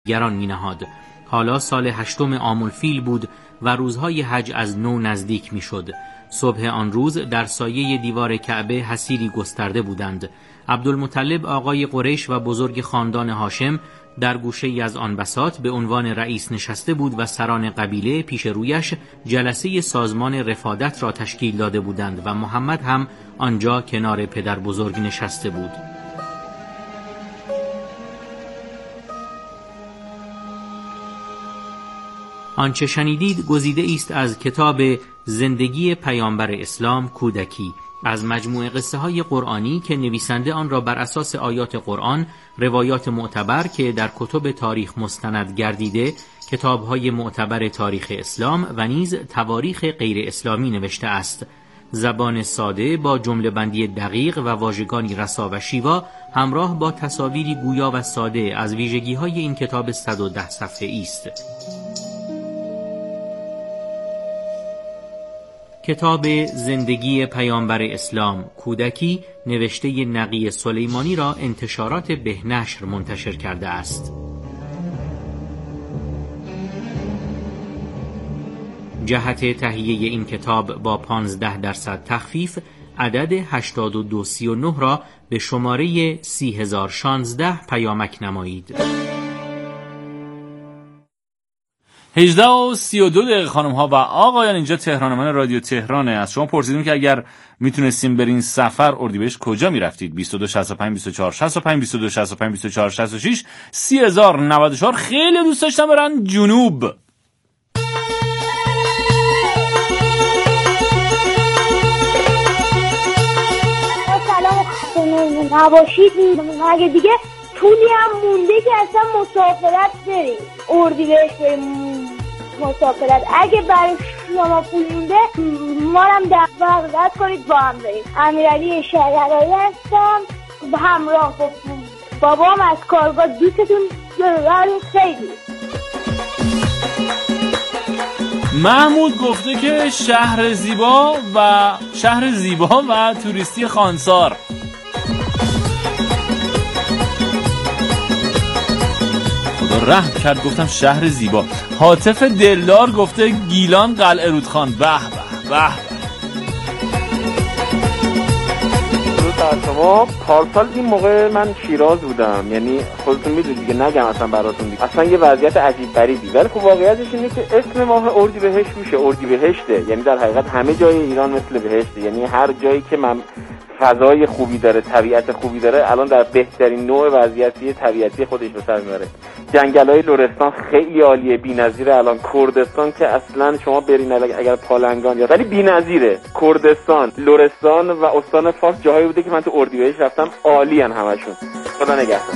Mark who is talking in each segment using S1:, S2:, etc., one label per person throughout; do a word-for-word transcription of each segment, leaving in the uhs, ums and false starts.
S1: گران می نهاد. حالا سال هشتم عام الفیل بود و روزهای حج از نو نزدیک می شد. صبح آن روز در سایه دیوار کعبه حصیری گسترده بودند. عبدالمطلب آقای قریش و بزرگ خاندان هاشم در گوشه‌ای از آن بساط به عنوان رئیس نشسته بود و سران قبیله پیش رویش جلسه سازمان رفادت را تشکیل داده بودند و محمد هم آنجا کنار پدر بزرگ نشسته بود. آنچه شنیدید گزیده است از کتاب زندگی پیامبر اسلام کودکی از مجموعه قصه های قرآنی که نویسنده آن را بر اساس آیات قرآن، روایات معتبر که در کتب تاریخ مستند گردیده، کتاب های معتبر تاریخ اسلام و نیز تواریخ غیر اسلامی نوشته است. زبان ساده با جمله بندی دقیق و واژگانی رسا و شیوا همراه با تصاویری گویا و ساده از ویژگی های این کتاب صد و ده صفحه‌ای است. کتاب زندگی پیامبر اسلام کودکی نوشته نقی سلیمانی را انتشارات بهنشر منتشر کرده است. جهت تهیه این کتاب با پانزده درصد تخفیف عدد هشتاد و دو سی و نه را به شماره سی هزار و شانزده پیامک نمایید.
S2: هجده و سی و دو دقیقه خانم ها و آقایان، اینجا تهران، من رادیو تهرانه. از شما پرسیدیم که اگر میتونستیم برین سفر اردیبهشت کجا میرفتید؟ بیست و دو شصت و پنج بیست و چهار شصت و پنج بیست و دو شصت و پنج بیست و چهار شصت و شش سی هزار و نود و چهار. خیلی دوست داشتم برن جنوب.
S3: سلام نباشید. مگه دیگه طولی هم مونده که اصلا مسافرت بریم اردیبهشت بریم مسافرت؟ اگه برای شما پول مونده ما هم دعوت کنید با هم بریم. امیرعلی شجرایی هستم، همراه با بابام از کارگاه. دوستتون دارم خیلی.
S2: محمود گفته که شهر زیبا و شهر زیبا و توریستی خانسار. رحم کرد گفتم شهر زیبا. حاطف دلدار گفته گیلان قلعه رودخان. به به به.
S4: درود شما. پارسال این موقع من شیراز بودم، یعنی خودتون میدونید دیگه، نگم اصلا براتون دیگه. اصلا یه وضعیت عجیب غریبی. ولی خب واقعیتش اینه که اسم ماه اردیبهشت میشه اردیبهشته، یعنی در حقیقت همه جای ایران مثل بهشته، یعنی هر جایی که من فضای خوبی داره، طبیعت خوبی داره، الان در بهترین نوع وضعیتی طبیعتی خودش به سر میبره. جنگل‌های لرستان خیلی عالیه، بی‌نظیره. الان کردستان که اصلا شما برین اگر پالنگان یا ولی بی‌نظیره. کردستان، لرستان و استان فارس جاهایی بوده که من تو اردیبهشت رفتم، عالیان همشون. خدا نگهدار.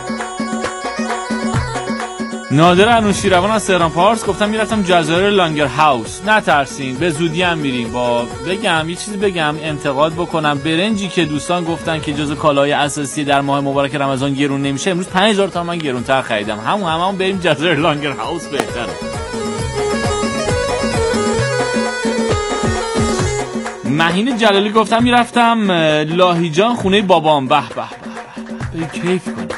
S2: نادر انوشیروان از تهران پارس گفتم میرفتم جزایر لانگر هاوس. نترسین، به زودی هم میریم. با بگم یه چیزی بگم، انتقاد بکنم، برنجی که دوستان گفتن که جزو کالای اساسی در ماه مبارک رمضان گرون نمیشه، امروز پنج هزار تومان من گرونتر خریدم. همون همون بریم جزایر لانگر هاوس بهتره. مهین جلالی گفتم میرفتم لاهیجان خونه بابام. به به به به، کیف کنم.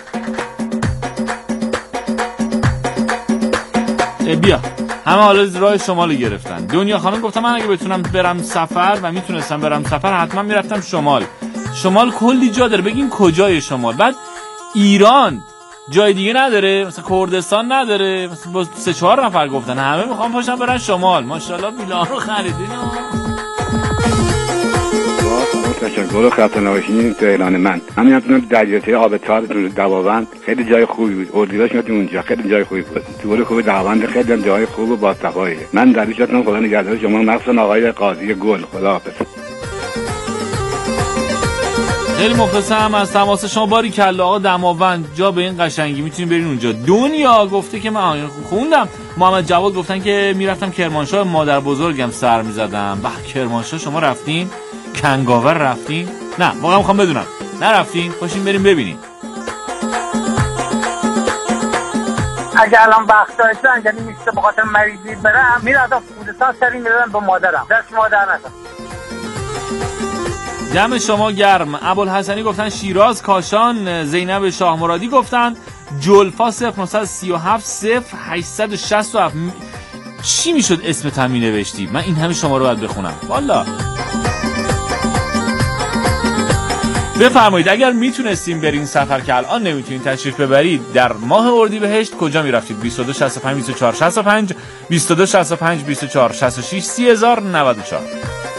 S2: بیا همه حالا راه شمال گرفتن. دنیا خانم گفتم من اگه بتونم برم سفر و میتونستم برم سفر حتما میرفتم شمال. شمال کلی جا داره، بگین کجای شمال. بعد ایران جای دیگه نداره، مثلا کردستان نداره، مثلا با سه چهار نفر گفتن همه میخوام پاشن برن شمال. ماشاءالله ویلا رو خریدین.
S5: تشکر. خط نوشین تو اعلان من همین هستم. دریاچه آبتار دواوند خیلی جای خوبی بود. اردیبهشت میاد اونجا خیلی جای خوبی بود. طول خوب دواوند خیلی هم جای خوب و با صفاییه. من در ایش هستم. خدا نگهدار شما، مخصوصا آقای قاضی گل. خداحافظ.
S2: خیلی مخلصم از تماس شما. باری کلا آقا دماوند جا به این قشنگی میتونین برین اونجا. دنیا گفته که من خوندم. محمد جواد گفتن که میرفتم کرمانشاه، مادر بزرگم سر میزدم. به کرمانشاه شما رفتین؟ کنگاور رفتین؟ نه واقعا میخوام بدونم. نرفتین؟ پاشین بریم ببینیم.
S6: اگه الان وقت داشتن یعنی میشه به خاطر مریضی برم میرفتم خوزستان سری میدادم به مادرم. دست مادر ندارم.
S2: دم شما گرم. ابوالحسنی گفتن شیراز، کاشان. زینب شاه مرادی گفتن جلفا صفر نه سه هفت صفر هشت شش هفت. چی میشد اسمت هم مینوشتی؟ من این همه شما رو باید بخونم والا. بفرمایید اگر میتونستیم برین سفر که الان نمیتونین تشریف ببرید در ماه اردیبهشت کجا میرفتید؟ بیست و دو شصت و پنج بیست و چهار شصت و پنج بیست و دو شصت و پنج بیست و چهار شصت و شش سی هزار و نود و چهار.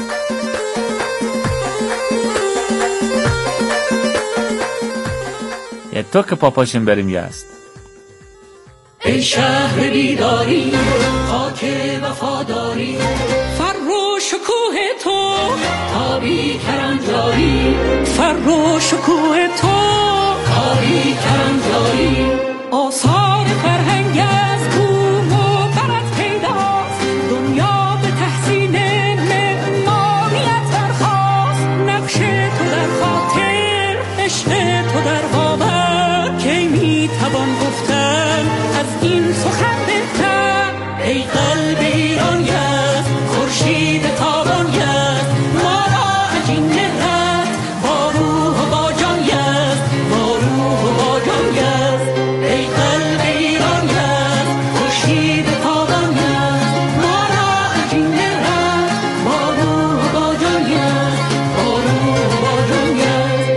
S2: یه تو که پاپاشیم بریم یزد.
S7: ای شهر بیداری خاک وفاداری فر و شکوه تو تابی کرنجاری فر و شکوه تو تابی کرنجاری آثار فرهنگ از کوم و برد پیداست دنیا به تحسین معماریت برخاست نقش تو در خاطر عشق تو در باور کی میتوان گفتن از این سخن بهتر ای قلب ایران یزد خورشید تابان یزد ما را عجین نهد با روح و با جان یزد با روح و با جان یزد ای قلب ایران یزد خورشید تابان یزد ما را عجین نهد با روح و با جان یزد با روح و با جان یزد.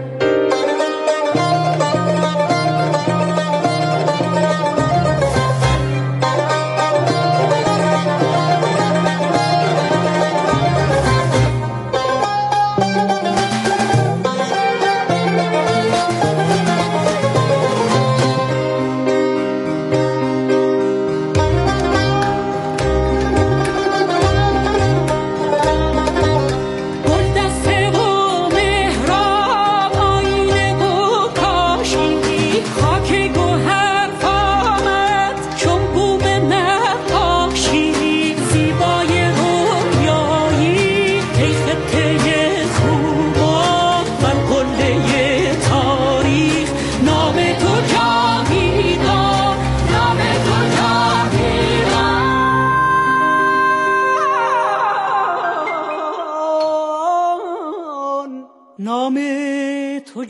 S7: نام تو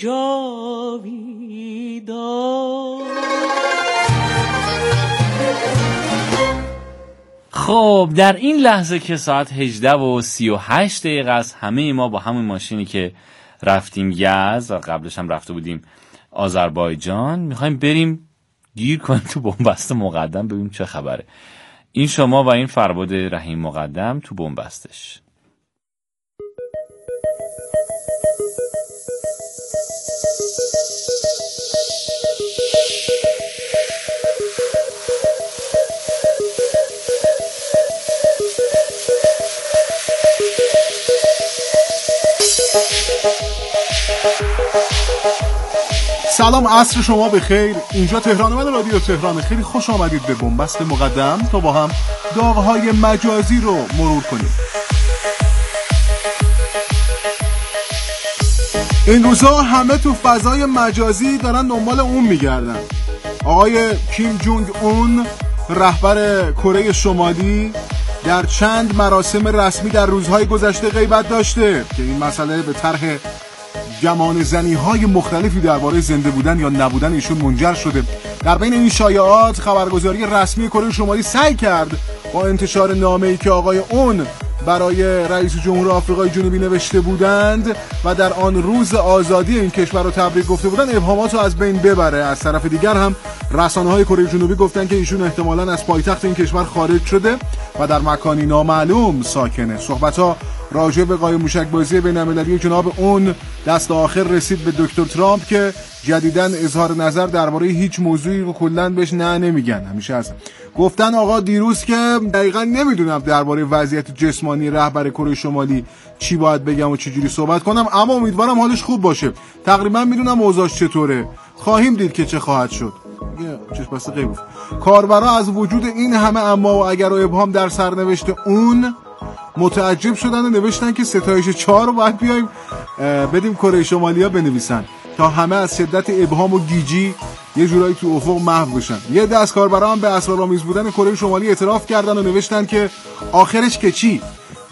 S7: جاویدان.
S2: خب در این لحظه که ساعت هجده و سی و هشت دقیقه است همه ما با همون ماشینی که رفتیم یزد و قبلش هم رفته بودیم آذربایجان میخوایم بریم گیر کنیم تو بنبست مقدم ببینیم چه خبره. این شما و این فرباد رحیم مقدم تو بنبستش.
S8: سلام، عصر شما بخیر. اینجا تهران من رادیو تهران. خیلی خوش آمدید به بنبست مقدم تا با هم داغ‌های مجازی رو مرور کنیم. این روزها همه تو فضای مجازی دارن دنبال اون میگردن. آقای کیم جونگ اون رهبر کره شمالی در چند مراسم رسمی در روزهای گذشته غیبت داشته که این مسئله به طرح گمان زنی های مختلفی درباره زنده بودن یا نبودن ایشون منجر شده. در بین این شایعات خبرگزاری رسمی کره شمالی سعی کرد با انتشار نامه‌ای که آقای اون برای رئیس جمهور آفریقای جنوبی نوشته بودند و در آن روز آزادی این کشور رو تبریک گفته بودند ابهامات رو از بین ببره. از طرف دیگر هم رسانه‌های کره جنوبی گفتن که ایشون احتمالاً از پایتخت این کشور خارج شده و در مکانی نامعلوم ساکنه. صحبت‌ها راجع به قایم موشک‌بازی بین‌المللی جناب اون دست آخر رسید به دکتر ترامپ که جدیداً اظهار نظر درباره هیچ موضوعی رو کلاً بهش نه نمیگن. همیشه هست. گفتن آقا دیروز که دقیقاً نمیدونم درباره وضعیت جسمانی رهبر کره شمالی چی باید بگم و چجوری صحبت کنم، اما امیدوارم حالش خوب باشه. تقریباً میدونم اوضاعش چطوره. خواهیم دید که چه خواهد شد. یه چشم بسته غیب. کاربرا از وجود این همه اما و اگر و ابهام در سرنوشت اون متعجب شدن و نوشتن که ستایش چهار رو باید بیایم بدیم کره شمالی ها بنویسن تا همه از شدت ابهام و گیجی یه جورایی تو افق محو بشن. یه دست کاربرا هم به اسرارآمیز بودن کره شمالی اعتراف کردن و نوشتن که آخرش که چی؟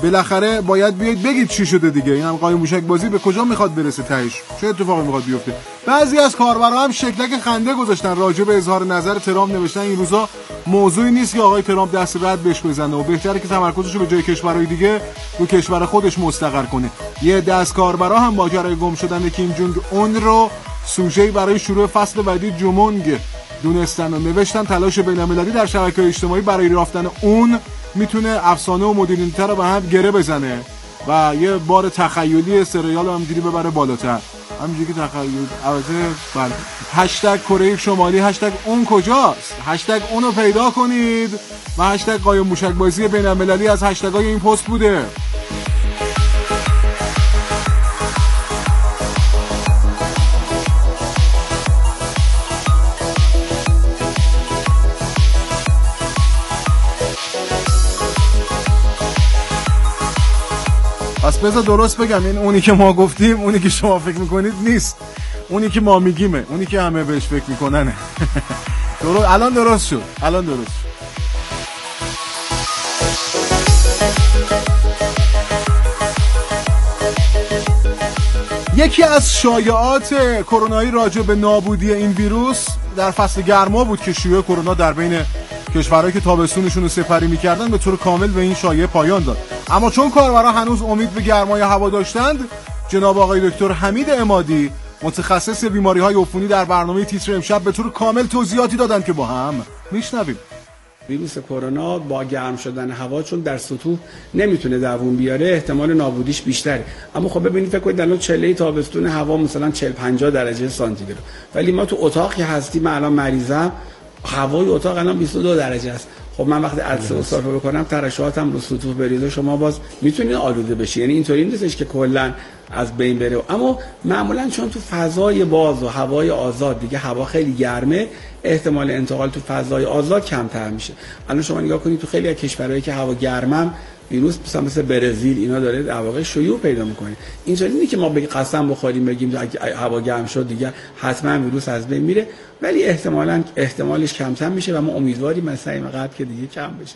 S8: بالاخره باید بیاید بگید چی شده دیگه. این هم قایم موشک بازی به کجا میخواد برسه تهش؟ چه اتفاقی میخواد بیفته؟ بعضی از کاربرا هم شکلک خنده گذاشتن راجع به اظهار نظر ترامپ، نوشتن این روزا موضوعی نیست که آقای ترامپ دست رد بهش بزنه و بهتره که تمرکزش رو به جای کشورهای دیگه رو کشور خودش مستقر کنه. یه دست کاربرا هم ماجرای گم شدن کیم جونگ اون رو سوژه‌ای برای شروع فصل بعدی جومونگ دونستن و نوشتن تلاش بین‌المللی در شبکه‌های اجتماعی برای رفتن اون میتونه افسانه و مدرنیته رو به هم گره بزنه و یه بار تخیلی سریال رو همجوری ببره بالاتر. همجوری که تخیل البته بله. هشتگ کره شمالی، هشتگ اون کجاست؟ هشتگ اونو پیدا کنید و هشتگ قایم موشک بازی بین‌المللی از هشتگ‌های این پست بوده. پس بذار درست بگم، این اونی که ما گفتیم، اونی که شما فکر میکنید نیست، اونی که ما میگیمه، اونی که همه بهش فکر میکننه. درست الان درست شد الان درست شد. یکی از شایعات کرونایی راجع به نابودی این ویروس در فصل گرما بود که شیوع کرونا در بین کشورهایی که تابستونشون رو سپری میکردن به طور کامل به این شایعه پایان داد. اما چون کاربرا هنوز امید به گرمای هوا داشتند، جناب آقای دکتر حمید عمادی متخصص بیماری‌های عفونی در برنامه تیتر امشب به طور کامل توضیحاتی دادند که با هم میشنویم.
S9: ویروس کرونا با گرم شدن هوا چون در سطوح نمیتونه دووم بیاره، احتمال نابودیش بیشتره. اما خب ببینید فکر کنید الان چله تابستون هوا مثلا چهل پنجاه درجه سانتیگراد، ولی ما تو اتاقی هستیم، من الان مریضم، هوای اتاق الان بیست و دو درجه است. خب من وقتی عدسه رو صرفه بکنم ترشحاتم رو سطوح بریزه، شما باز میتونید آلوده بشی. یعنی اینطوری نیستش که کلا از بین بره. اما معمولا چون تو فضای باز و هوای آزاد دیگه هوا خیلی گرمه، احتمال انتقال تو فضای آزاد کمتر میشه. الان شما نگاه کنید تو خیلی از کشورهایی که هوا گرمم، ویروس مثلا مثل برزیل اینا داره در واقع شیوع پیدا میکنه. اینطوری نیست که ما به قسم بخوریم بگیم اگه هوا گرم شد دیگه حتما ویروس از بین میره، ولی احتمالاً احتمالش کمتر میشه و ما امیدواریم مثلا این قبل که دیگه کم بشه.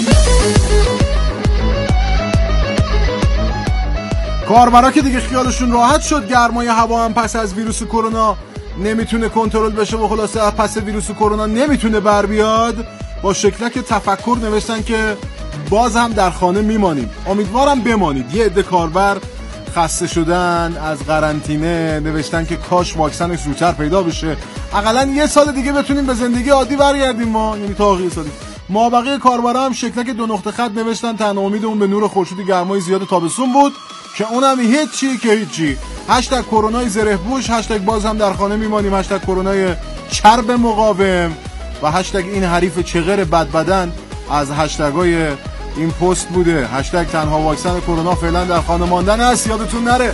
S8: کاربرا که دیگه خیالشون راحت شد گرمای هوا هم پس از ویروس کرونا نمیتونه کنترل بشه و خلاصه پس ویروس کرونا نمیتونه بر بیاد، با شکلک تفکر نوشتن که باز هم در خانه میمانیم، امیدوارم بمانید. یه عده کاربر خسته شدن از قرنطینه، نوشتن که کاش واکسنش زودتر پیدا بشه، حداقل یه سال دیگه بتونیم به زندگی عادی برگردیم ما، یعنی تا آخر سال. ما بقیه کاربرا هم شکلک دو نقطه خط نوشتن تنها امیدمون به نور خورشید گرمای زیاد تابستون بود که اونم هیچی که هیچی. هشتگ کرونای زره پوش، هشتگ باز هم در خانه میمانیم، هشتگ کرونای چرب مقاوم و هشتگ این حریف چغر بد بدن از هشتگای این پست بوده. هشتگ تنها واکسن کرونا فعلا در خانه ماندن است، یادتون نره.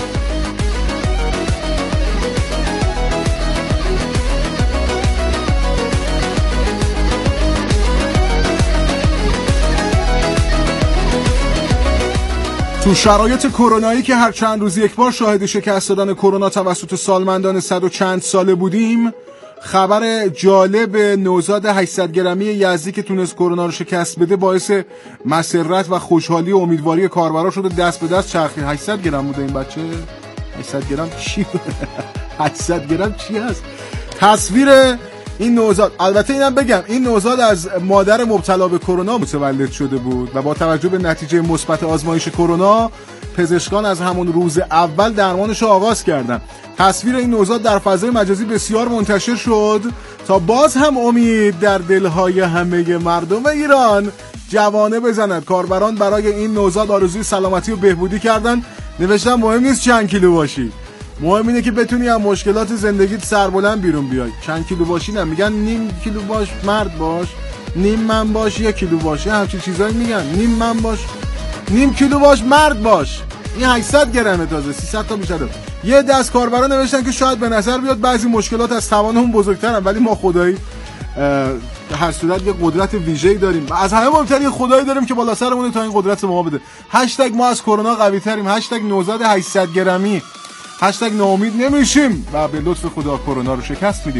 S8: تو شرایط کرونایی که هر چند روز یک بار شاهد شکست دادن کرونا توسط سالمندان صد و چند ساله بودیم، خبر جالب نوزاد هشتصد گرمی یزدی که تونست کرونا رو شکست بده باعث مسرت و خوشحالی و امیدواری کاربرا شده. دست به دست چرخید. هشتصد گرم بوده این بچه. هشتصد گرم چی بوده؟ هشتصد گرم چی هست؟ تصویر این نوزاد، البته اینم بگم این نوزاد از مادر مبتلا به کرونا متولد شده بود و با توجه به نتیجه مثبت آزمایش کرونا پزشکان از همون روز اول درمانش رو آغاز کردن. تصویر این نوزاد در فضای مجازی بسیار منتشر شد تا باز هم امید در دلهای همه مردم ایران جوانه بزند. کاربران برای این نوزاد آرزوی سلامتی و بهبودی کردن. نوشتن مهم نیست چند کیلو باشی، مهم اینه که بتونی از مشکلات زندگیت سربلند بیرون بیای. چند کیلو باشی نه، میگن نیم کیلو باش مرد باش، نیم من باش یک کیلو باشه، همچین چیزایی میگن. نیم من باش، نیم کیلو باش مرد باش. این هشتصد گرمه، تازه سیصد تا بیشتر. یه دست کاربرا نوشتن که شاید به نظر بیاد بعضی مشکلات از توانمون بزرگترن، ولی ما خدایی هر صورت یه قدرت ویژه‌ای داریم و از همه مهمتر یه خدایی داریم که بالا سرمونه تا این قدرت ما بده. هشتگ ما از کرونا قوی تریم، هشتگ نوزاد هشتصد گرمی، هشتگ ناامید نمیشیم و به لطف خدا کرونا رو شکست میدیم.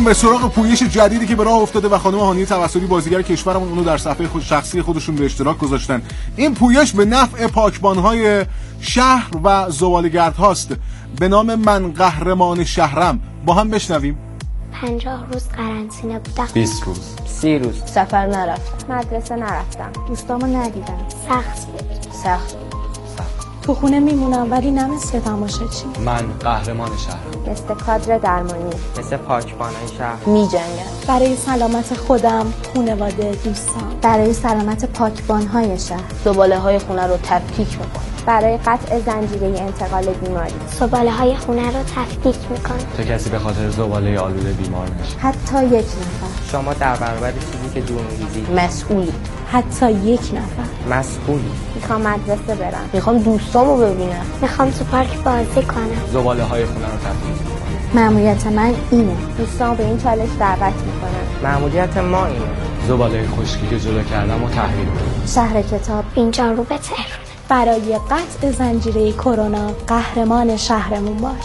S8: به سراغ پویش جدیدی که به راه افتاده و خانم هانی توسلی بازیگر کشورمون اونو در صفحه خود شخصی خودشون به اشتراک گذاشتن. این پویش به نفع پاکبان‌های شهر و زباله‌گردهاست. به نام من قهرمان شهرم. با هم بشنویم.
S10: پنجاه روز قرنطینه بودم.
S11: بیست روز. سی روز.
S12: سفر نرفتم. مدرسه نرفتم. دوستامو ندیدم.
S10: سخت بود.
S12: سخت بود. تو خونه میمونم ولی نه مثل تماشاچی.
S11: من قهرمان شهرم.
S12: مثل کادر درمانی.
S11: مثل پاکبانای شهر.
S12: میجنگم. برای سلامت خودم، خانواده، دوستان.
S10: برای سلامت پاکبانهای شهر.
S12: زباله‌های خونه رو تفکیک میکنم. برای قطع زنجیره انتقال بیماری.
S10: زباله‌های خونه رو تفکیک میکنم.
S11: تا کسی به خاطر زباله آلوده بیمار نشه.
S12: حتی یک نفر.
S11: شما در برابر چیزی که دور می‌ریزید
S12: مسئولی. حتی یک نفر.
S11: مسئولی.
S12: میخوام مدرسه برم. میخوام دوستامو ببینم.
S10: میخوام تو پارک بازی کنم.
S11: زباله‌های خونه رو تفکیک میکنم.
S10: مأموریت من اینه.
S12: دوستامو به این چالش دعوت میکنم.
S11: مأموریت ما اینه. زباله خشکی که جلو کردم و تحویل بدم.
S10: شهر کتاب اینجا رو به تهران.
S12: برای قطع زنجیره کرونا قهرمان شهرمون باش.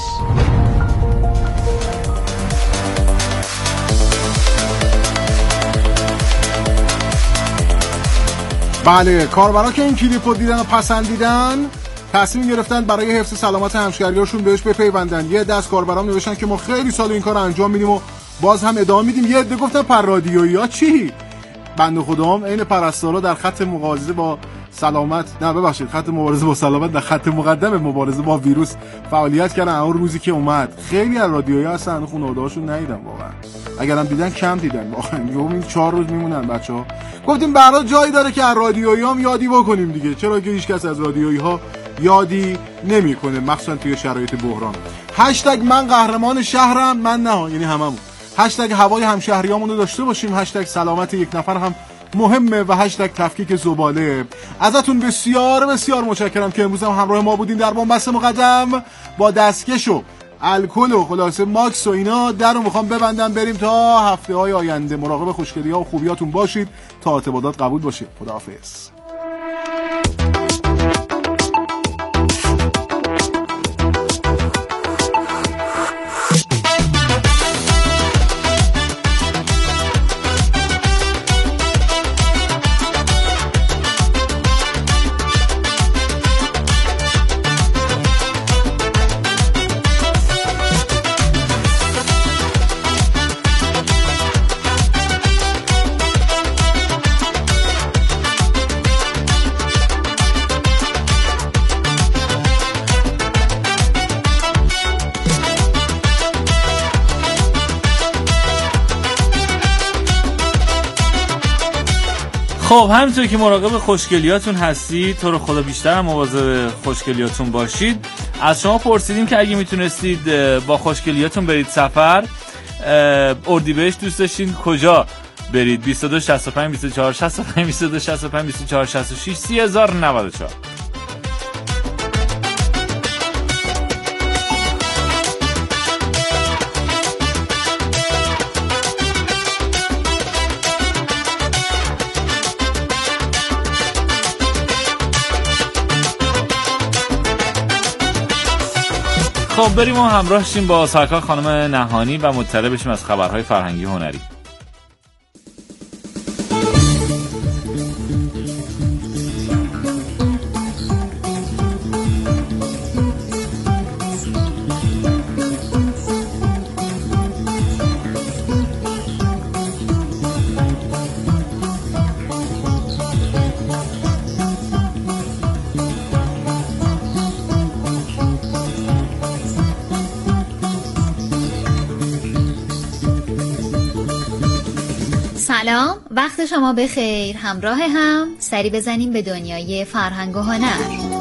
S8: بله، کاربرا که این کلیپو دیدن و پسندیدن تصمیم گرفتن برای حفظ سلامت همشهریاشون بهش بپیوندن. یه دست کاربرام نوشتن که ما خیلی سال این کارو انجام میدیم و باز هم ادامه میدیم. یه عده گفتن پر رادیویی چی؟ بنده خدام عین پرستارا در خط مبارزه با سلامت نه ببخشید خط مبارزه با سلامت در خط مقدم مبارزه با ویروس فعالیت کردن. اون روزی که اومد خیلی از رادیویی هستن خانواده‌هاشون ندیدن، واقعا اگرم دیدن کم دیدن، واقعا یهو این چهار روز میمونن بچه‌ها. گفتیم برای جایی داره که از رادیویی هم یادی بکنیم دیگه، چرا که هیچ کس از رادیویی ها یادی نمیکنه، مخصوصا توی شرایط بحران. هشتگ من قهرمان شهرم، من نه یعنی هممون. هشتگ هوای همشهریامون رو داشته باشیم. هشتگ سلامت یک نفر هم مهمه و هشتگ تفکیک زباله. ازتون بسیار بسیار متشکرم که امروز هم همراه ما بودین در بنبست مقدم. با دستکش و الکل و خلاصه ماکس و اینا در رو میخوام ببندم بریم تا هفته های آینده. مراقب خوشگلی ها و خوبیاتون باشید تا اعتمادات قبول باشه. خداحافظ.
S2: خب همینطور که مراقب خوشگلیاتون هستید تو رو خدا بیشتر هم مواظب خوشگلیاتون باشید. از شما پرسیدیم که اگه میتونستید با خوشگلیاتون برید سفر اردیبهشت دوست داشتین کجا برید؟ بیست و دو شصت و پنج بیست و چهار شصت و پنج بیست و دو شصت و پنج بیست و چهار شصت و شش سی هزار و نود و چهار. خب بریم و همراه شیم با سرکار خانم نهانی و مطلع بشیم از خبرهای فرهنگی هنری.
S13: سلام، وقت شما بخیر. همراه هم سری بزنیم به دنیای فرهنگ و هنر.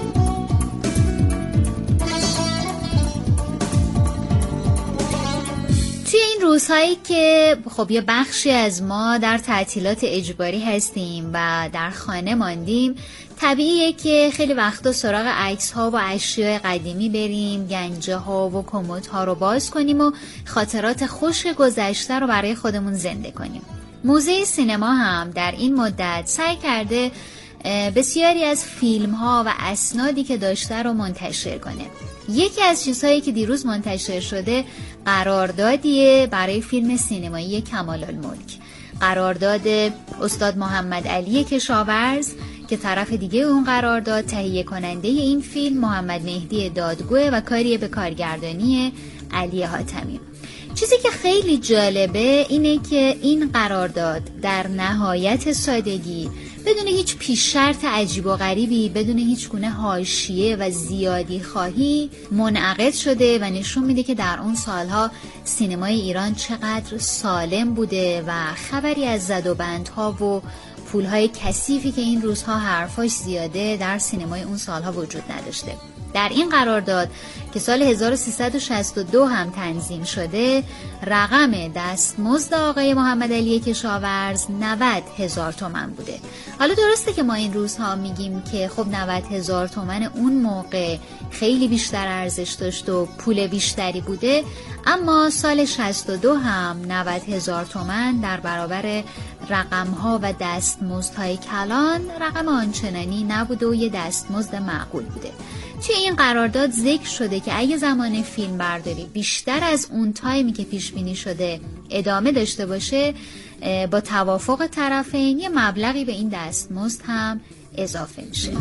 S13: توی این روزهایی که خب یه بخشی از ما در تعطیلات اجباری هستیم و در خانه ماندیم، طبیعیه که خیلی وقتا سراغ عکس ها و اشیاء قدیمی بریم، گنجه ها و کمد ها رو باز کنیم و خاطرات خوش گذشته رو برای خودمون زنده کنیم. موزه سینما هم در این مدت سعی کرده بسیاری از فیلم ها و اسنادی که داشته رو منتشر کنه. یکی از چیزهایی که دیروز منتشر شده قراردادیه برای فیلم سینمایی کمال الملک. قرارداد استاد محمد علی کشاورز که طرف دیگه اون قرارداد تهیه کننده این فیلم محمد مهدی دادگوه و کاریه به کارگردانی علی حاتمی. چیزی که خیلی جالبه اینه که این قرارداد در نهایت سادگی بدون هیچ پیش شرط عجیب و غریبی، بدون هیچ گونه حاشیه و زیادی خواهی منعقد شده و نشون میده که در اون سالها سینمای ایران چقدر سالم بوده و خبری از زد و بندها و پولهای کثیفی که این روزها حرفاش زیاده در سینمای اون سالها وجود نداشته. در این قرارداد که سال هزار و سیصد و شصت و دو هم تنظیم شده، رقم دستمزد آقای محمد علی کشاورز نود هزار تومان بوده. حالا درسته که ما این روزها میگیم که خب نود هزار تومان اون موقع خیلی بیشتر ارزش داشت و پول بیشتری بوده، اما سال شصت و دو هم نود هزار تومان در برابر رقمها و دستمزدهای کلان رقم آنچنانی نبوده و یه دستمزد معقول بوده. توی این قرارداد ذکر شده که اگه زمان فیلم برداری بیشتر از اون تایمی که پیش بینی شده ادامه داشته باشه، با توافق طرفین یه مبلغی به این دستمزد هم اضافه میشه.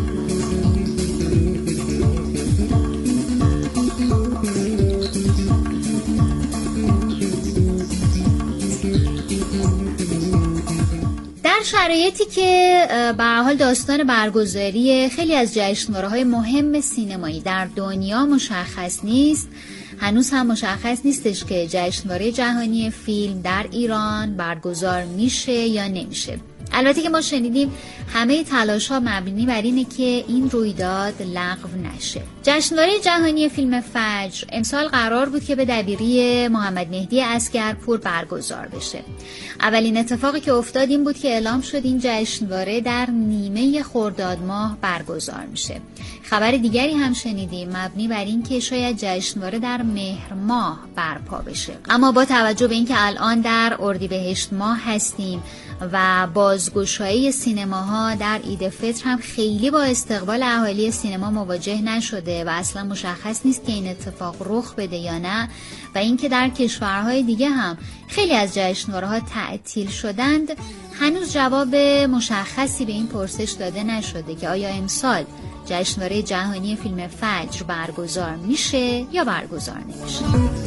S13: در شرایطی که به هر حال داستان برگزاری خیلی از جشنواره‌های مهم سینمایی در دنیا مشخص نیست، هنوز هم مشخص نیستش که جشنواره جهانی فیلم در ایران برگزار میشه یا نمیشه. البته که ما شنیدیم همه تلاش‌ها مبنی بر اینه که این رویداد لغو نشه. جشنواره جهانی فیلم فجر امسال قرار بود که به دبیری محمد مهدی عسگرپور برگزار بشه. اولین اتفاقی که افتاد این بود که اعلام شد این جشنواره در نیمه خرداد ماه برگزار میشه. خبر دیگری هم شنیدیم مبنی بر این که شاید جشنواره در مهر ماه برپا بشه. اما با توجه به اینکه الان در اردیبهشت ماه هستیم و بازگشایی سینماها در عید فطر هم خیلی با استقبال اهالی سینما مواجه نشده و اصلا مشخص نیست که این اتفاق رخ بده یا نه، و اینکه در کشورهای دیگه هم خیلی از جشنواره‌ها تعطیل شدند، هنوز جواب مشخصی به این پرسش داده نشده که آیا امسال جشنواره جهانی فیلم فجر برگزار میشه یا برگزار نمیشه.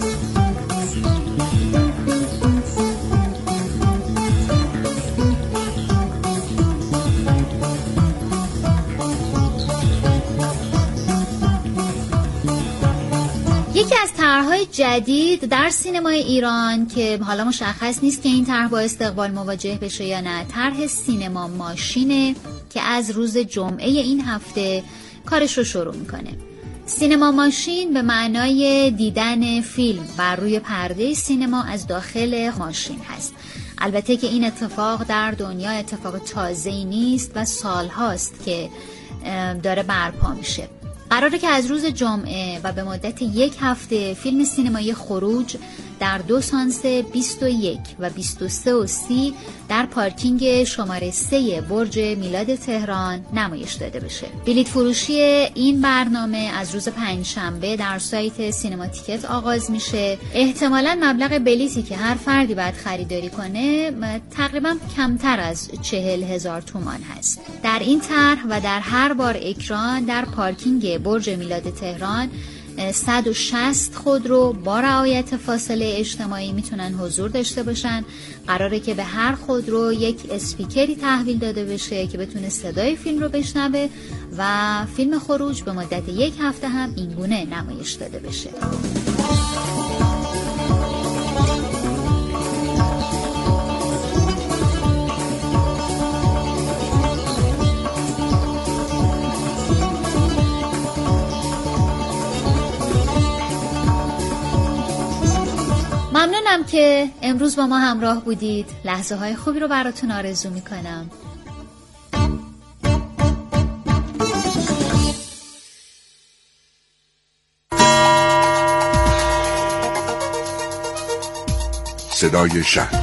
S13: یکی از طرح‌های جدید در سینمای ایران که حالا مشخص نیست که این طرح با استقبال مواجه بشه یا نه، طرح سینما ماشینه که از روز جمعه این هفته کارش رو شروع میکنه. سینما ماشین به معنای دیدن فیلم بر روی پرده سینما از داخل ماشین هست. البته که این اتفاق در دنیا اتفاق تازه‌ای نیست و سالهاست که داره برپا میشه. قراره که از روز جمعه و به مدت یک هفته فیلم سینمایی خروج در دو سانس بیست و یک و بیست و سه و سی در پارکینگ شماره سه برج میلاد تهران نمایش داده بشه. بلیط فروشی این برنامه از روز پنجشنبه در سایت سینما تیکت آغاز میشه. احتمالاً مبلغ بلیطی که هر فردی باید خریداری کنه تقریباً کمتر از چهل هزار تومان هست. در این طرح و در هر بار اکران در پارکینگ برج میلاد تهران صد و شصت خودرو با رعایت فاصله اجتماعی میتونن حضور داشته باشن. قراره که به هر خودرو یک اسپیکری تحویل داده بشه که بتونه صدای فیلم رو بشنوه و فیلم خروج به مدت یک هفته هم اینگونه نمایش داده بشه. ممنونم که امروز با ما همراه بودید. لحظه های خوبی رو براتون آرزو میکنم.
S14: صدای شهر.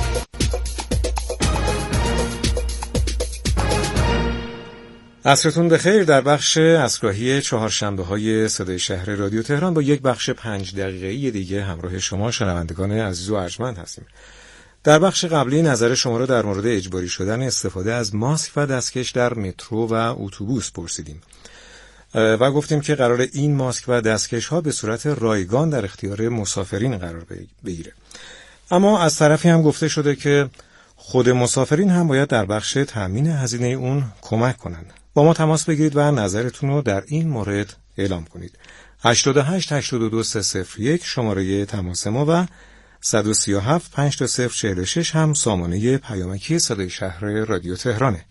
S15: عصرتون بخیر. در بخش عصرگاهی چهارشنبه های صدای شهر رادیو تهران با یک بخش پنج دقیقه‌ای دیگه همراه شما شنوندگان عزیز و ارجمند هستیم. در بخش قبلی نظر شما را در مورد اجباری شدن استفاده از ماسک و دستکش در مترو و اتوبوس پرسیدیم و گفتیم که قرار این ماسک و دستکش ها به صورت رایگان در اختیار مسافرین قرار بگیره. اما از طرفی هم گفته شده که خود مسافرین هم باید در بخش تامین هزینه اون کمک کنند. با ما تماس بگیرید و نظرتون رو در این مورد اعلام کنید. هشتاد و هشت هشتاد و دو سه صفر یک شماره تماس ما و صد و سی و هفت پنج دو صفر چهل و شش هم سامانه پیامکی صدای شهر رادیو تهرانه.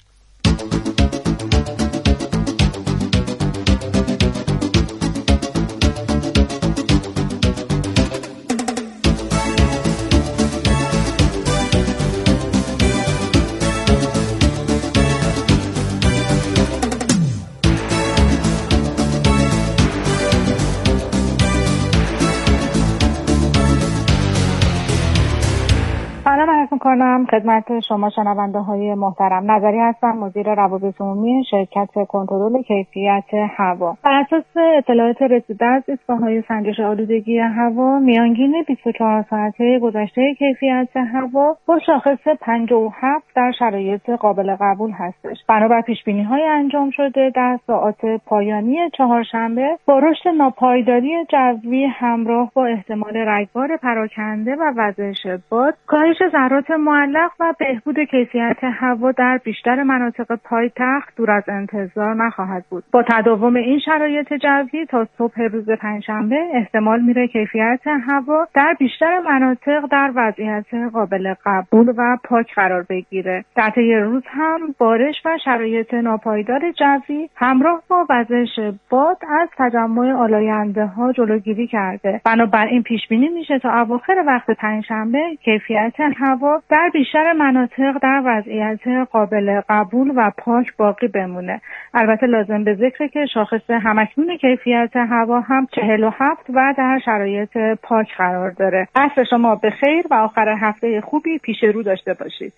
S16: کنم خدمت شما شنونده های محترم. نظری هستم، مدیر روابط عمومی شرکت کنترل کیفیت هوا. بر اساس اطلاعات رسیده از ایستگاه‌های سنجش آلودگی هوا، میانگین بیست و چهار ساعته گذشته کیفیت هوا با شاخص پنجاه و هفت در شرایط قابل قبول هستش. بنابر پیش‌بینی‌های انجام شده در ساعات پایانی چهارشنبه با رشد ناپایداری جوی همراه با احتمال رگبار پراکنده و وزش باد، کاهش ذرات معلق و بهبود کیفیت هوا در بیشتر مناطق پایتخت دور از انتظار نخواهد بود. با تداوم این شرایط جوی تا صبح روز پنجشنبه احتمال میره کیفیت هوا در بیشتر مناطق در وضعیت قابل قبول و پاک قرار بگیره. در طی روز هم بارش و شرایط ناپایدار جوی همراه با وزش باد از تجمع آلاینده ها جلوگیری کرده. بنابراین پیش بینی میشه تا اواخر وقت پنجشنبه کیفیت هوا در بیشتر مناطق در وضعیت قابل قبول و پاک باقی بمونه. البته لازم به ذکره که شاخص همکنون کیفیت هوا هم چهل و هفت و در شرایط پاک قرار داره. عصر شما بخیر و آخر هفته خوبی پیش رو داشته باشید.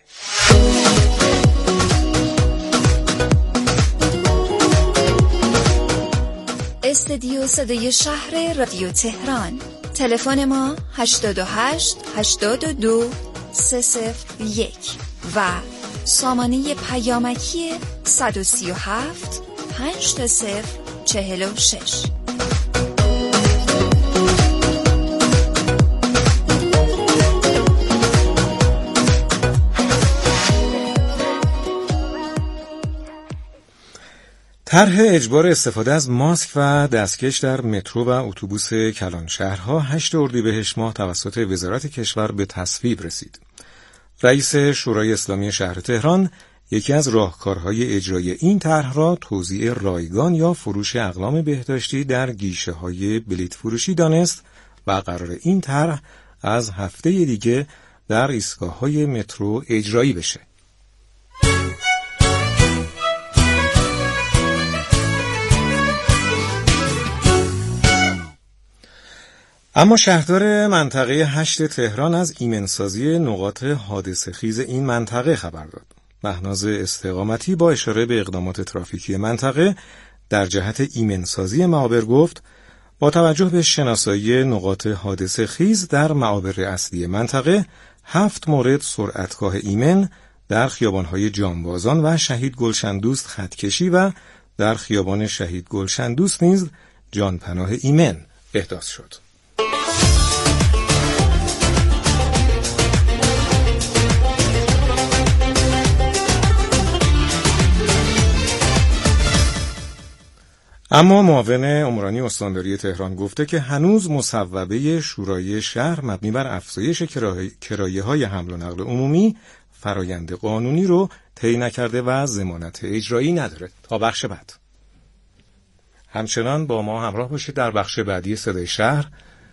S17: استدیو صدای شهر رادیو تهران. تلفن ما هشتاد و هشت هشتاد و دو سه صفر یک و سامانه پیامکی صد و سی و هفت پنج دو صفر چهل و شش.
S15: طرح اجبار استفاده از ماسک و دستکش در مترو و اتوبوس کلانشهرها هشت اردیبهشت ماه توسط وزارت کشور به تصویب رسید. رئیس شورای اسلامی شهر تهران یکی از راهکارهای اجرای این طرح را توزیع رایگان یا فروش اقلام بهداشتی در گیشه‌های بلیط فروشی دانست و قرار این طرح از هفته دیگه در ایستگاه‌های مترو اجرایی بشه. اما شهردار منطقه هشت تهران از ایمنسازی نقاط حادثه خیز این منطقه خبر داد. مهناز استقامتی با اشاره به اقدامات ترافیکی منطقه در جهت ایمنسازی معابر گفت با توجه به شناسایی نقاط حادثه خیز در معابر اصلی منطقه، هفت مورد سرعتگاه ایمن در خیابان‌های جانبازان و شهید گلشندوست خطکشی و در خیابان شهید گلشندوست نیز جانپناه ایمن احداث شد. اما معاون عمرانی استانداری تهران گفته که هنوز مصوبه شورای شهر مبنی بر افزایش کرایه‌های حمل و نقل عمومی فرایند قانونی رو طی نکرده و ضمانت اجرایی نداره. تا بخش بعد همچنان با ما همراه باشید در بخش بعدی صدای شهر.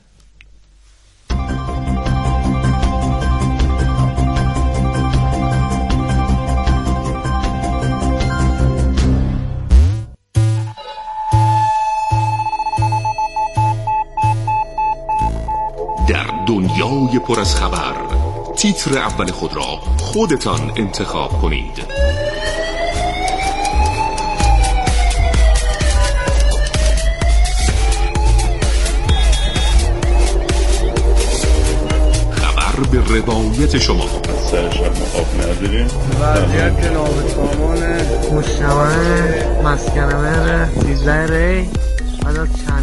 S14: دنیای پر از خبر، تیتر اول خود را خودتان انتخاب کنید. روایت شما.
S18: سر شب خواب نداریم.
S19: وضعیت نابسامان مجتمع مسکن مهر سیزده ری عدد چند